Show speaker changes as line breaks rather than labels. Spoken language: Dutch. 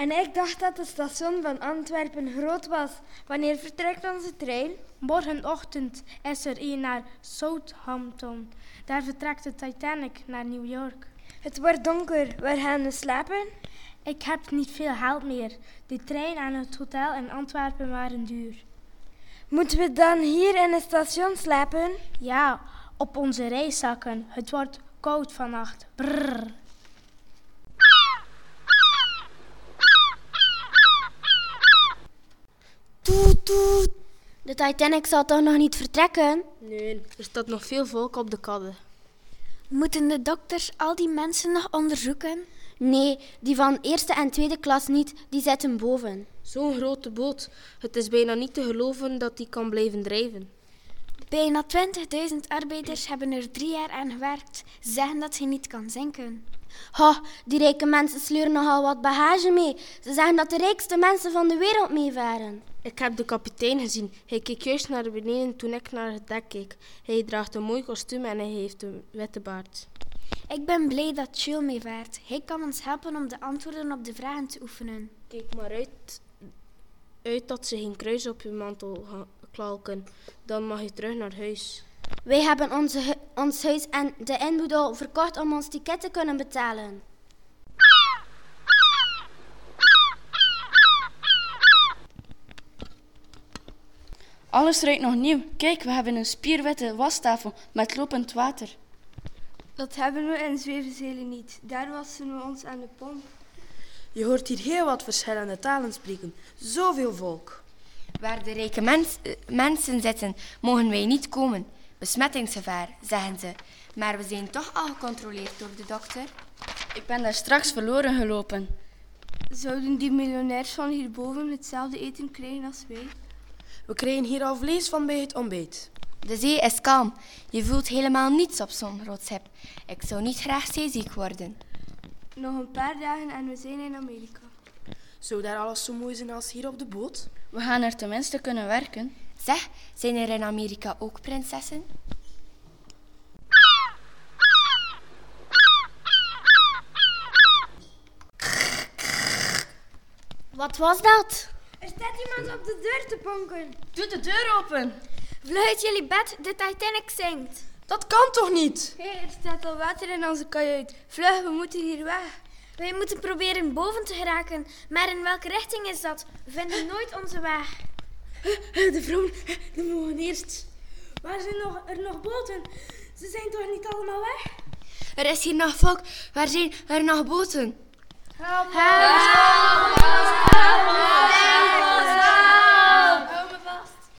En ik dacht dat het station van Antwerpen groot was. Wanneer vertrekt onze trein?
Morgenochtend is er een naar Southampton. Daar vertrekt de Titanic naar New York.
Het wordt donker. Waar gaan we slapen?
Ik heb niet veel geld meer. De trein en het hotel in Antwerpen waren duur.
Moeten we dan hier in het station slapen?
Ja, op onze reiszakken. Het wordt koud vannacht. Brrr.
Toet, toet. De Titanic zal toch nog niet vertrekken?
Nee, er staat nog veel volk op de kade.
Moeten de dokters al die mensen nog onderzoeken?
Nee, die van eerste en tweede klas niet. Die zitten boven.
Zo'n grote boot. Het is bijna niet te geloven dat die kan blijven drijven.
Bijna 20.000 arbeiders hebben er 3 jaar aan gewerkt. Ze zeggen dat hij niet kan zinken.
Ha, die rijke mensen sleuren nogal wat bagage mee. Ze zeggen dat de rijkste mensen van de wereld meevaren.
Ik heb de kapitein gezien. Hij keek juist naar beneden toen ik naar het dek keek. Hij draagt een mooi kostuum en hij heeft een witte baard.
Ik ben blij dat Jules meevaart. Hij kan ons helpen om de antwoorden op de vragen te oefenen.
Kijk maar uit dat ze geen kruis op je mantel klalken. Dan mag je terug naar huis.
Wij hebben ons huis en de inboedel verkocht om ons ticket te kunnen betalen.
Alles ruikt nog nieuw. Kijk, we hebben een spierwitte wastafel met lopend water.
Dat hebben we in Zwevenzelen niet. Daar wassen we ons aan de pomp.
Je hoort hier heel wat verschillende talen spreken. Zoveel volk.
Waar de rijke mensen zitten, mogen wij niet komen. Besmettingsgevaar, zeggen ze. Maar we zijn toch al gecontroleerd door de dokter.
Ik ben daar straks verloren gelopen.
Zouden die miljonairs van hierboven hetzelfde eten krijgen als wij?
We krijgen hier al vlees van bij het ontbijt.
De zee is kalm. Je voelt helemaal niets op zo'n groot schip. Ik zou niet graag zeeziek worden.
Nog een paar dagen en we zijn in Amerika.
Zou daar alles zo mooi zijn als hier op de boot?
We gaan er tenminste kunnen werken.
Zeg, zijn er in Amerika ook prinsessen?
Wat was dat?
Er staat iemand op de deur te ponken.
Doe de deur open.
Vlug uit jullie bed, de Titanic zinkt.
Dat kan toch niet?
Hé, er staat al water in onze kajuit. Vlug, we moeten hier weg.
Wij moeten proberen boven te geraken. Maar in welke richting is dat? We vinden nooit onze weg.
De vrouwen, die mogen eerst. Waar zijn er nog boten? Ze zijn toch niet allemaal weg?
Er is hier nog volk. Waar zijn er nog boten?
Help!